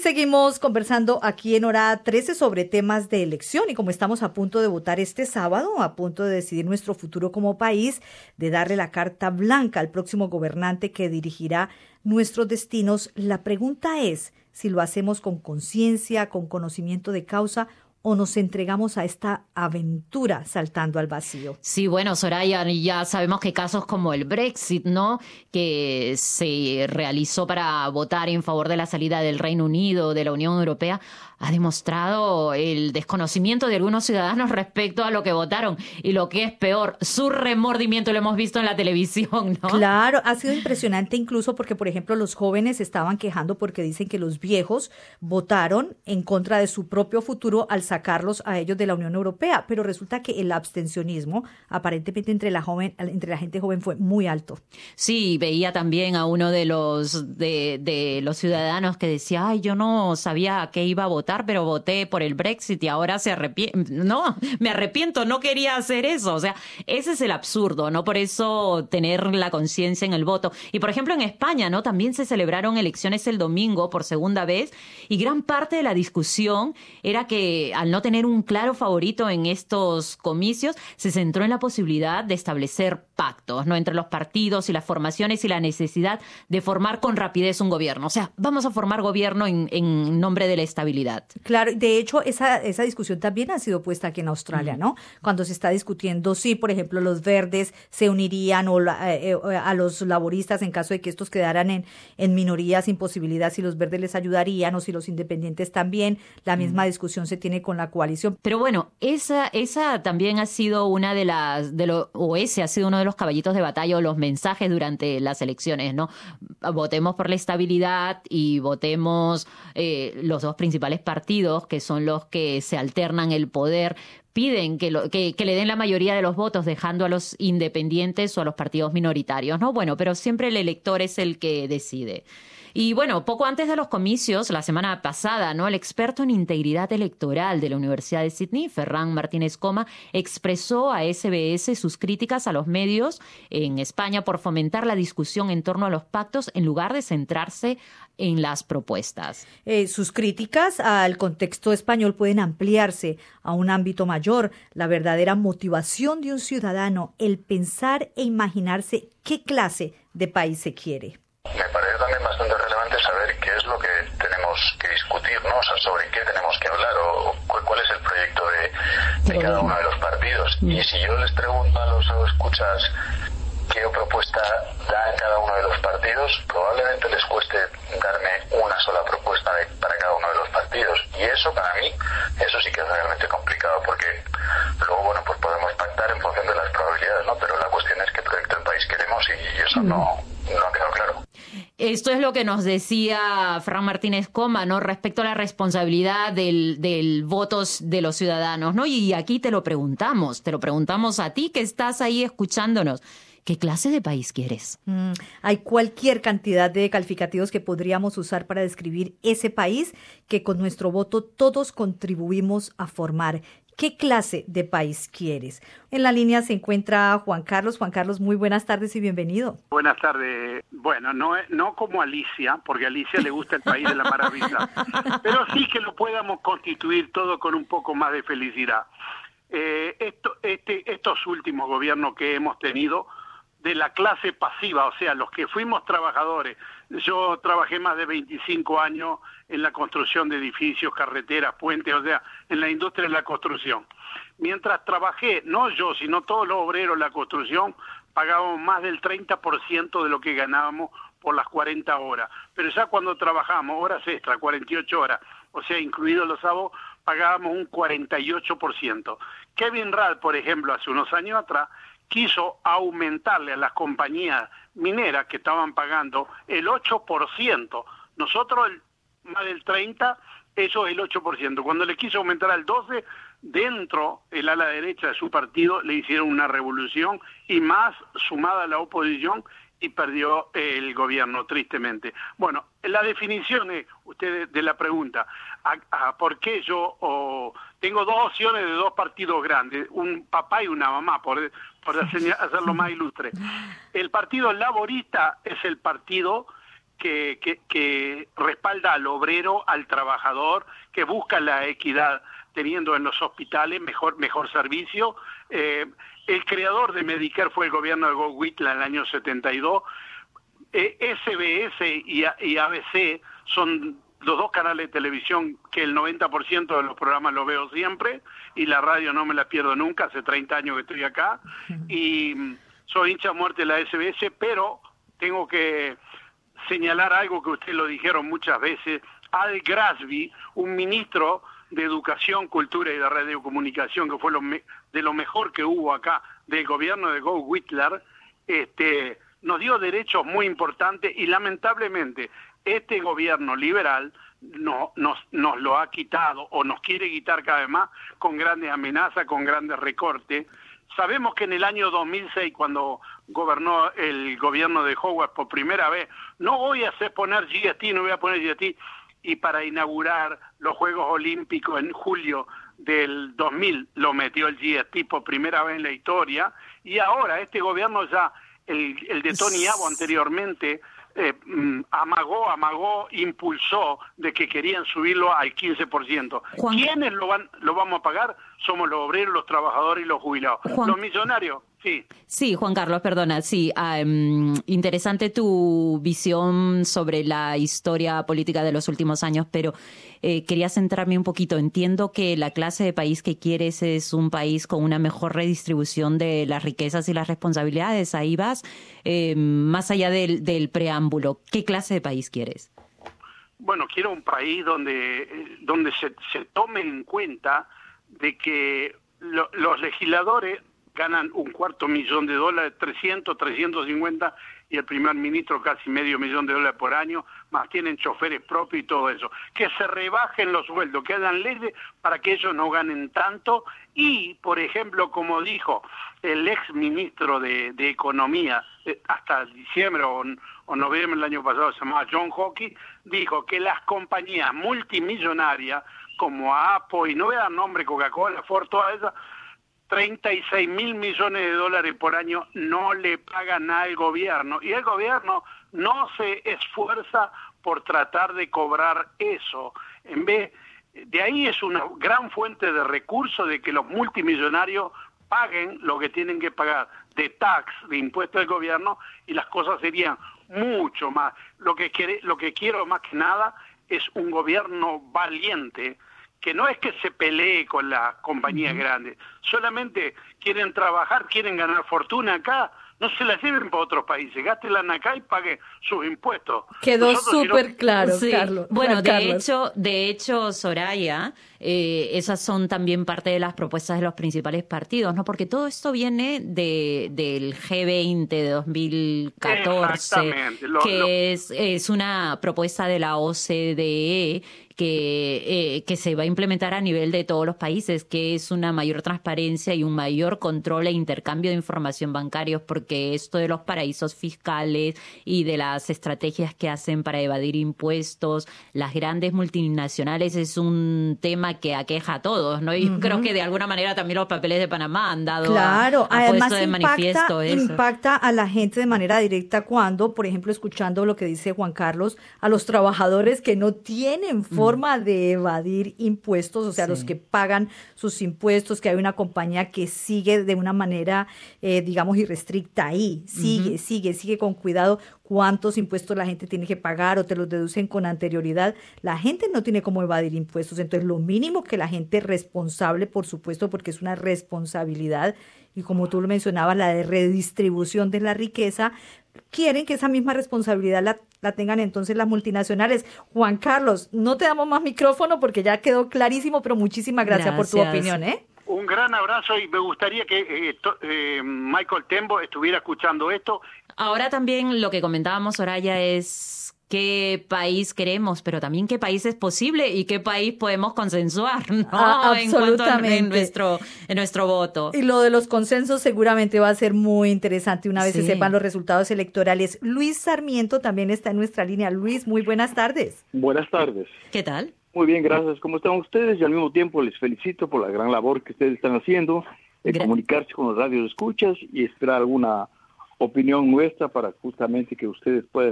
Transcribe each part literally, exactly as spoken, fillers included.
Seguimos conversando aquí en Hora trece sobre temas de elección y como estamos a punto de votar este sábado, a punto de decidir nuestro futuro como país, de darle la carta blanca al próximo gobernante que dirigirá nuestros destinos, la pregunta es si lo hacemos con conciencia, con conocimiento de causa o nos entregamos a esta aventura saltando al vacío. Sí, bueno, Soraya, ya sabemos que casos como el Brexit, ¿no?, que se realizó para votar en favor de la salida del Reino Unido de la Unión Europea, ha demostrado el desconocimiento de algunos ciudadanos respecto a lo que votaron y lo que es peor, su remordimiento, lo hemos visto en la televisión, ¿no? Claro, ha sido impresionante incluso porque, por ejemplo, los jóvenes estaban quejando porque dicen que los viejos votaron en contra de su propio futuro al sacarlos a ellos de la Unión Europea, pero resulta que el abstencionismo aparentemente entre la joven, entre la gente joven fue muy alto. Sí, veía también a uno de los de, de los ciudadanos que decía, ay, yo no sabía a qué iba a votar, pero voté por el Brexit y ahora se arrepiento. No, me arrepiento, no quería hacer eso. O sea, ese es el absurdo, ¿no? Por eso tener la conciencia en el voto. Y por ejemplo en España, ¿no?, también se celebraron elecciones el domingo por segunda vez y gran parte de la discusión era que al no tener un claro favorito en estos comicios, se centró en la posibilidad de establecer pactos, ¿no?, entre los partidos y las formaciones y la necesidad de formar con rapidez un gobierno. O sea, vamos a formar gobierno en, en nombre de la estabilidad. Claro, de hecho, esa, esa discusión también ha sido puesta aquí en Australia, ¿no? Cuando se está discutiendo si, por ejemplo, los verdes se unirían o la, eh, a los laboristas en caso de que estos quedaran en, en minoría sin posibilidad, si los verdes les ayudarían o si los independientes también. La misma discusión se tiene con la coalición. Pero bueno, esa, esa también ha sido una de las, de lo, o ese ha sido uno de los caballitos de batalla o los mensajes durante las elecciones, ¿no? Votemos por la estabilidad y votemos eh, los dos principales partidos, que son los que se alternan el poder, piden que, lo, que, que le den la mayoría de los votos, dejando a los independientes o a los partidos minoritarios, ¿no? Bueno, pero siempre el elector es el que decide. Y bueno, poco antes de los comicios, la semana pasada, ¿no?, el experto en integridad electoral de la Universidad de Sydney, Ferran Martínez Coma, expresó a S B S sus críticas a los medios en España por fomentar la discusión en torno a los pactos en lugar de centrarse en las propuestas. Eh, sus críticas al contexto español pueden ampliarse a un ámbito mayor. La verdadera motivación de un ciudadano, el pensar e imaginarse qué clase de país se quiere. Me parece también bastante relevante saber qué es lo que tenemos que discutir, ¿no? O sea, sobre qué tenemos que hablar o, o cuál es el proyecto de, de cada uno de los partidos. Y si yo les pregunto a los escuchas qué propuesta dan cada uno de los partidos, probablemente les cueste darme una sola propuesta de, para cada uno de los partidos. Y eso para mí, eso sí que es realmente complicado, porque luego, bueno, pues podemos pactar en función de las probabilidades, ¿no? Pero la cuestión es qué proyecto de país queremos y, y eso no, no ha quedado claro. Esto es lo que nos decía Fran Martínez Coma, ¿no?, respecto a la responsabilidad del, del votos de los ciudadanos, ¿no? Y aquí te lo preguntamos, te lo preguntamos a ti que estás ahí escuchándonos. ¿Qué clase de país quieres? Mm, hay cualquier cantidad de calificativos que podríamos usar para describir ese país que con nuestro voto todos contribuimos a formar. ¿Qué clase de país quieres? En la línea se encuentra Juan Carlos. Juan Carlos, muy buenas tardes y bienvenido. Buenas tardes. Bueno, no, no como Alicia, porque a Alicia le gusta el país de la maravilla, pero sí que lo podamos constituir todo con un poco más de felicidad. Eh, esto, este, estos últimos gobiernos que hemos tenido de la clase pasiva, o sea, los que fuimos trabajadores. Yo trabajé más de veinticinco años en la construcción de edificios, carreteras, puentes, o sea, en la industria de la construcción. Mientras trabajé, no yo, sino todos los obreros de la construcción, pagábamos más del treinta por ciento de lo que ganábamos por las cuarenta horas. Pero ya cuando trabajamos horas extra, cuarenta y ocho horas, o sea, incluidos los sábados, pagábamos un cuarenta y ocho por ciento. Kevin Rudd, por ejemplo, hace unos años atrás, quiso aumentarle a las compañías mineras que estaban pagando el ocho por ciento. Nosotros el, más del treinta por ciento, eso el ocho por ciento. Cuando le quiso aumentar al doce por ciento, dentro el ala derecha de su partido le hicieron una revolución y más sumada a la oposición y perdió el gobierno, tristemente. Bueno, la definición es, usted de la pregunta, a, a ¿por qué yo oh, tengo dos opciones de dos partidos grandes, un papá y una mamá, por, por hacer, hacerlo más ilustre? El Partido Laborista es el partido que, que, que respalda al obrero, al trabajador, que busca la equidad, teniendo en los hospitales mejor, mejor servicio. Eh, el creador de Medicare fue el gobierno de Gough Whitlam en el año setenta y dos. Eh, S B S y, y A B C son los dos canales de televisión que el noventa por ciento de los programas los veo siempre, y la radio no me la pierdo nunca, hace treinta años que estoy acá, y soy hincha a muerte de la S B S, pero tengo que señalar algo que ustedes lo dijeron muchas veces. Al Grasby, un ministro de Educación, Cultura y de Radiocomunicación, que fue lo me, de lo mejor que hubo acá del gobierno de Gough Whitlam, este, nos dio derechos muy importantes, y lamentablemente este gobierno liberal no, nos, nos lo ha quitado, o nos quiere quitar cada vez más, con grandes amenazas, con grandes recortes. Sabemos que en el año dos mil seis, cuando gobernó el gobierno de Howard por primera vez, no voy a hacer poner G S T, no voy a poner G S T, y para inaugurar los Juegos Olímpicos en julio del dos mil lo metió el G S T por primera vez en la historia, y ahora este gobierno ya, el, el de Tony Abbott anteriormente, Eh, amagó, amagó, impulsó de que querían subirlo al quince por ciento. Juan... ¿Quiénes lo van, lo vamos a pagar? Somos los obreros, los trabajadores y los jubilados. Juan... Los millonarios, sí. Sí, Juan Carlos, perdona, sí. Um, interesante tu visión sobre la historia política de los últimos años, pero eh, quería centrarme un poquito. Entiendo que la clase de país que quieres es un país con una mejor redistribución de las riquezas y las responsabilidades. Ahí vas, eh, más allá del, del preámbulo. ¿Qué clase de país quieres? Bueno, quiero un país donde, donde se, se tome en cuenta de que lo, los legisladores ganan un cuarto millón de dólares, trescientos, trescientos cincuenta, y el primer ministro casi medio millón de dólares por año, más tienen choferes propios y todo eso. Que se rebajen los sueldos, que hagan leyes para que ellos no ganen tanto, y, por ejemplo, como dijo el ex ministro de, de Economía, hasta diciembre o, o noviembre del año pasado, se llamaba John Hockey, dijo que las compañías multimillonarias, como Apple, y no voy a dar nombre, Coca-Cola, Ford, todas esas, treinta y seis mil millones de dólares por año no le pagan al gobierno, y el gobierno no se esfuerza por tratar de cobrar eso. En vez de ahí, es una gran fuente de recursos de que los multimillonarios paguen lo que tienen que pagar de tax, de impuestos del gobierno, y las cosas serían mucho más. Lo que quiere, lo que quiero más que nada es un gobierno valiente, que no es que se pelee con las compañías uh-huh. grandes, solamente quieren trabajar, quieren ganar fortuna acá, no se la lleven para otros países, gástenla acá y paguen sus impuestos. Quedó súper si no... claro, sí. Carlos. Bueno, Juan de Carlos. hecho, de hecho, Soraya, eh, esas son también parte de las propuestas de los principales partidos, ¿no? Porque todo esto viene de del G veinte de dos mil catorce, lo, que lo... es es una propuesta de la O C D E que eh, que se va a implementar a nivel de todos los países, que es una mayor transparencia y un mayor control e intercambio de información bancarios, porque esto de los paraísos fiscales y de las estrategias que hacen para evadir impuestos, las grandes multinacionales, es un tema que aqueja a todos, ¿no? Y uh-huh. creo que de alguna manera también los papeles de Panamá han dado claro, a, han además puesto de impacta, manifiesto eso. impacta a la gente de manera directa cuando, por ejemplo, escuchando lo que dice Juan Carlos, a los trabajadores que no tienen forma uh-huh. de evadir impuestos, o sea, sí. los que pagan sus impuestos, que hay una compañía que sigue de una manera, eh, digamos, irrestricta ahí, sigue, uh-huh. sigue, sigue con cuidado cuántos impuestos la gente tiene que pagar o te los deducen con anterioridad. La gente no tiene cómo evadir impuestos, entonces lo mínimo que la gente responsable, por supuesto, porque es una responsabilidad, y como tú lo mencionabas, la de redistribución de la riqueza, quieren que esa misma responsabilidad la, la tengan entonces las multinacionales. Juan Carlos, no te damos más micrófono porque ya quedó clarísimo, pero muchísimas gracias, gracias. por tu opinión, ¿eh? Un gran abrazo, y me gustaría que eh, to, eh, Michael Tembo estuviera escuchando esto. Ahora también lo que comentábamos, Soraya, es qué país queremos, pero también qué país es posible y qué país podemos consensuar, ¿no? Ah, absolutamente. En cuanto a, en nuestro, en nuestro voto. Y lo de los consensos seguramente va a ser muy interesante una vez sí. se sepan los resultados electorales. Luis Sarmiento también está en nuestra línea. Luis, muy buenas tardes. Buenas tardes. ¿Qué tal? Muy bien, gracias. ¿Cómo están ustedes? Y al mismo tiempo les felicito por la gran labor que ustedes están haciendo, de Gra- comunicarse con los radios escuchas y esperar alguna opinión nuestra para justamente que ustedes puedan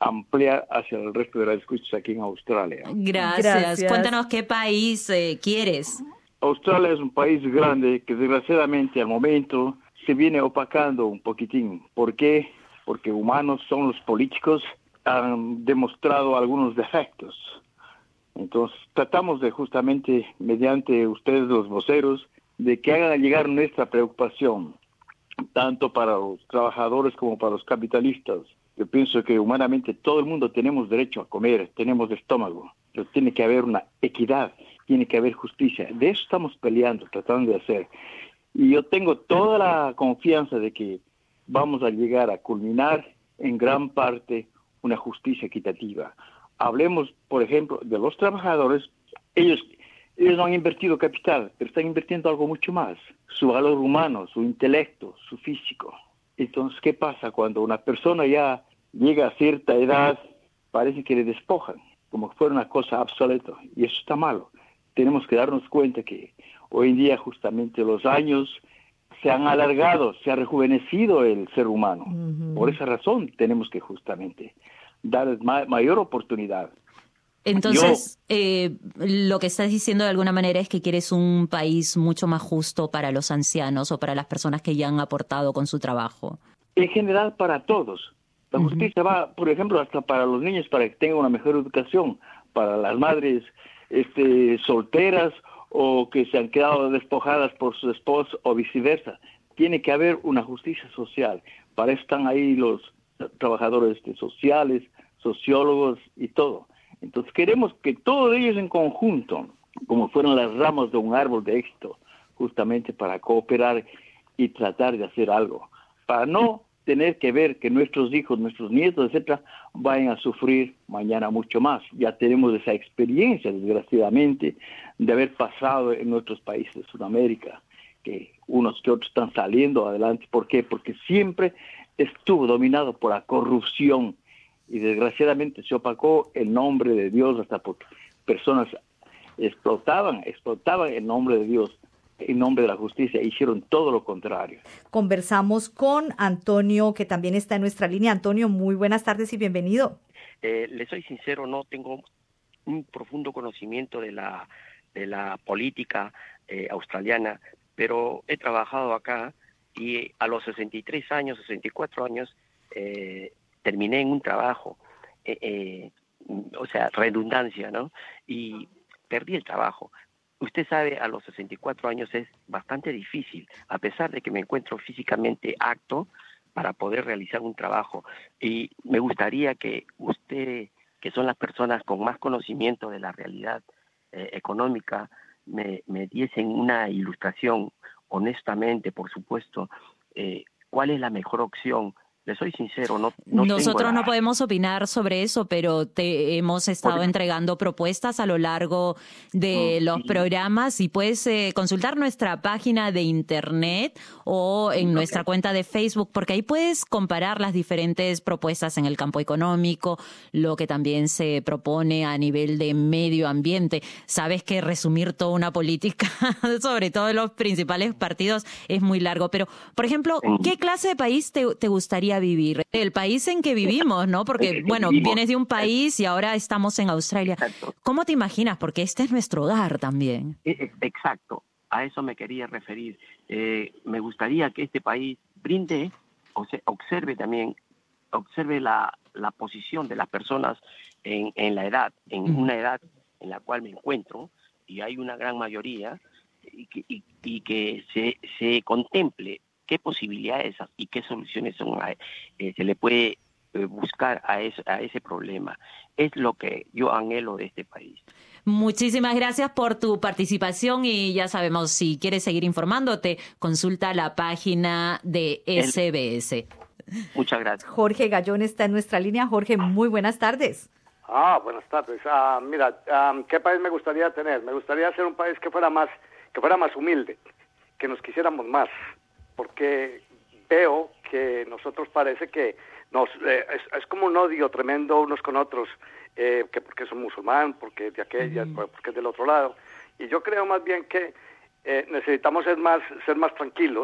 ampliar hacia el resto de las escuchas aquí en Australia. Gracias. Gracias. Cuéntanos qué país eh, quieres. Australia es un país grande que desgraciadamente al momento se viene opacando un poquitín. ¿Por qué? Porque humanos son los políticos, han demostrado algunos defectos. Entonces tratamos de justamente, mediante ustedes los voceros, de que hagan llegar nuestra preocupación, tanto para los trabajadores como para los capitalistas. Yo pienso que humanamente todo el mundo tenemos derecho a comer, tenemos estómago, pero tiene que haber una equidad, tiene que haber justicia. De eso estamos peleando, tratando de hacer. Y yo tengo toda la confianza de que vamos a llegar a culminar en gran parte una justicia equitativa. Hablemos, por ejemplo, de los trabajadores. Ellos, ellos no han invertido capital, pero están invirtiendo algo mucho más. Su valor humano, su intelecto, su físico. Entonces, ¿qué pasa cuando una persona ya llega a cierta edad? Parece que le despojan, como que fuera una cosa obsoleta. Y eso está malo. Tenemos que darnos cuenta que hoy en día justamente los años se han alargado, se ha rejuvenecido el ser humano. Uh-huh. Por esa razón tenemos que justamente dar ma- mayor oportunidad. Entonces, Yo, eh, lo que estás diciendo de alguna manera es que quieres un país mucho más justo para los ancianos o para las personas que ya han aportado con su trabajo. En general, para todos. La uh-huh. justicia va, por ejemplo, hasta para los niños, para que tengan una mejor educación, para las madres este, solteras o que se han quedado despojadas por sus esposos o viceversa. Tiene que haber una justicia social. Para eso están ahí los trabajadores este, sociales, sociólogos y todo. Entonces queremos que todos ellos en conjunto, como fueron las ramas de un árbol de éxito, justamente para cooperar y tratar de hacer algo, para no tener que ver que nuestros hijos, nuestros nietos, etcétera, vayan a sufrir mañana mucho más. Ya tenemos esa experiencia, desgraciadamente, de haber pasado en nuestros países de Sudamérica, que unos que otros están saliendo adelante. ¿Por qué? Porque siempre estuvo dominado por la corrupción y desgraciadamente se opacó el nombre de Dios hasta porque personas explotaban, explotaban el nombre de Dios. En nombre de la justicia, hicieron todo lo contrario. Conversamos con Antonio, que también está en nuestra línea. Antonio, muy buenas tardes y bienvenido. Eh, le soy sincero, no tengo un profundo conocimiento de la, de la política eh, australiana, pero he trabajado acá y a los sesenta y tres años, sesenta y cuatro años, eh, terminé en un trabajo, eh, eh, o sea, redundancia, ¿no? Y perdí el trabajo. Usted sabe, a los sesenta y cuatro años es bastante difícil, a pesar de que me encuentro físicamente apto para poder realizar un trabajo. Y me gustaría que usted, que son las personas con más conocimiento de la realidad eh, económica, me, me diesen una ilustración, honestamente, por supuesto, eh, cuál es la mejor opción. Le soy sincero, no, no Nosotros la... no podemos opinar sobre eso, pero te hemos estado Porque... entregando propuestas a lo largo de mm, los sí. programas y puedes eh, consultar nuestra página de internet o en okay. nuestra cuenta de Facebook, porque ahí puedes comparar las diferentes propuestas en el campo económico, lo que también se propone a nivel de medio ambiente. Sabes que resumir toda una política, sobre todo de los principales partidos, es muy largo, pero, por ejemplo, ¿qué clase de país te, te gustaría vivir? El país en que vivimos, ¿no? Porque, bueno, vienes de un país y ahora estamos en Australia. Exacto. ¿Cómo te imaginas? Porque este es nuestro hogar también. Exacto. A eso me quería referir. Eh, me gustaría que este país brinde, o sea, observe también, observe la, la posición de las personas en, en la edad, en mm. una edad en la cual me encuentro, y hay una gran mayoría, y que, y, y que se, se contemple qué posibilidades y qué soluciones son, eh, se le puede eh, buscar a, es, a ese problema. Es lo que yo anhelo de este país. Muchísimas gracias por tu participación y ya sabemos, si quieres seguir informándote, consulta la página de S B S. El... Muchas gracias. Jorge Gallón está en nuestra línea. Jorge, muy buenas tardes. Ah, buenas tardes. Ah, mira, um, ¿qué país me gustaría tener? Me gustaría ser un país que fuera más, que fuera más humilde, que nos quisiéramos más. Porque veo que nosotros parece que nos eh, es, es como un odio tremendo unos con otros, eh, que porque son musulmán, porque de aquella, mm. porque es del otro lado. Y yo creo más bien que eh, necesitamos ser más ser más tranquilos,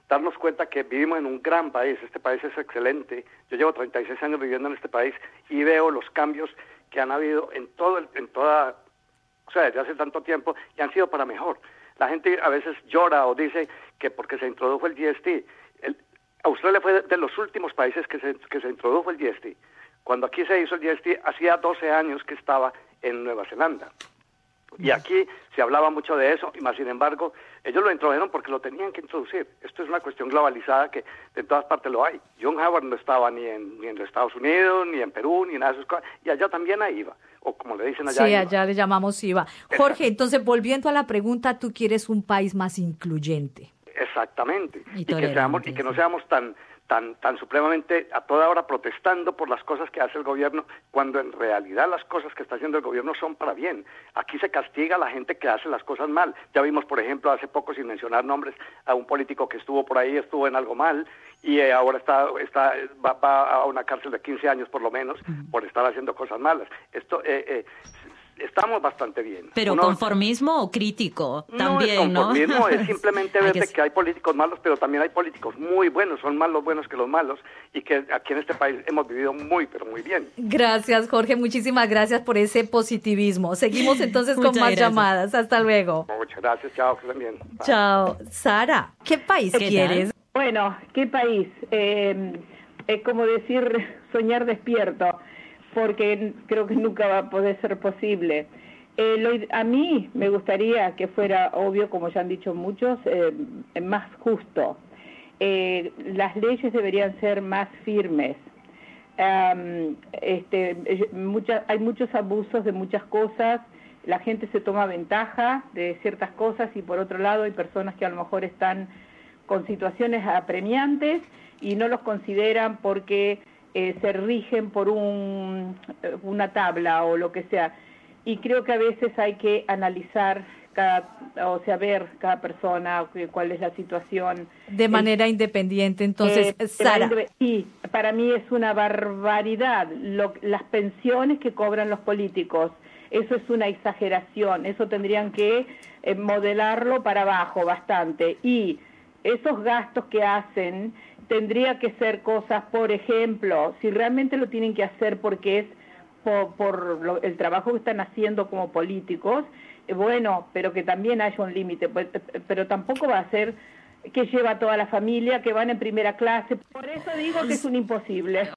darnos cuenta que vivimos en un gran país, este país es excelente. Yo llevo treinta y seis años viviendo en este país y veo los cambios que han habido en todo el, en toda, o sea, desde hace tanto tiempo, y han sido para mejor. La gente a veces llora o dice que porque se introdujo el G S T, el, Australia fue de los últimos países que se, que se introdujo el G S T. Cuando aquí se hizo el G S T, hacía doce años que estaba en Nueva Zelanda. Y aquí se hablaba mucho de eso, y más sin embargo, ellos lo introdujeron porque lo tenían que introducir. Esto es una cuestión globalizada que de todas partes lo hay. John Howard no estaba ni en, ni en los Estados Unidos, ni en Perú, ni nada de esas cosas, y allá también hay I V A, o como le dicen allá. Sí, I V A. allá le llamamos I V A. Jorge, entonces volviendo a la pregunta, tú quieres un país más incluyente. Exactamente, Y y, que, seamos, y que no seamos tan... Tan, tan supremamente a toda hora protestando por las cosas que hace el gobierno, cuando en realidad las cosas que está haciendo el gobierno son para bien. Aquí se castiga a la gente que hace las cosas mal. Ya vimos, por ejemplo, hace poco, sin mencionar nombres, a un político que estuvo por ahí, estuvo en algo mal, y eh, ahora está, está va, va a una cárcel de quince años por lo menos, por estar haciendo cosas malas. Esto... Eh, eh, Estamos bastante bien. Pero Uno, conformismo o crítico también, ¿no? Es conformismo, ¿no? es simplemente ver que... que hay políticos malos, pero también hay políticos muy buenos, son más los buenos que los malos, y que aquí en este país hemos vivido muy, pero muy bien. Gracias, Jorge, muchísimas gracias por ese positivismo. Seguimos entonces con más gracias. llamadas. Hasta luego. Muchas gracias, chao, que estén bien. Bye. Chao. Sara, ¿qué país ¿Qué quieres? Tal? Bueno, ¿qué país? Eh, es como decir soñar despierto, porque creo que nunca va a poder ser posible. Eh, lo, a mí me gustaría que fuera, obvio, como ya han dicho muchos, eh, más justo. Eh, las leyes deberían ser más firmes. Um, este, mucha, hay muchos abusos de muchas cosas, la gente se toma ventaja de ciertas cosas, y por otro lado hay personas que a lo mejor están con situaciones apremiantes y no los consideran porque... Eh, se rigen por un, una tabla o lo que sea, y creo que a veces hay que analizar cada, o sea, ver cada persona, cuál es la situación. De manera El, independiente, entonces, eh, Sara. Sí, para mí es una barbaridad lo, las pensiones que cobran los políticos, eso es una exageración, eso tendrían que eh, modelarlo para abajo bastante, y esos gastos que hacen tendría que ser cosas, por ejemplo, si realmente lo tienen que hacer porque es por, por lo, el trabajo que están haciendo como políticos, eh, bueno, pero que también haya un límite, pues, pero tampoco va a ser que lleva a toda la familia, que van en primera clase, por eso digo que es un imposible.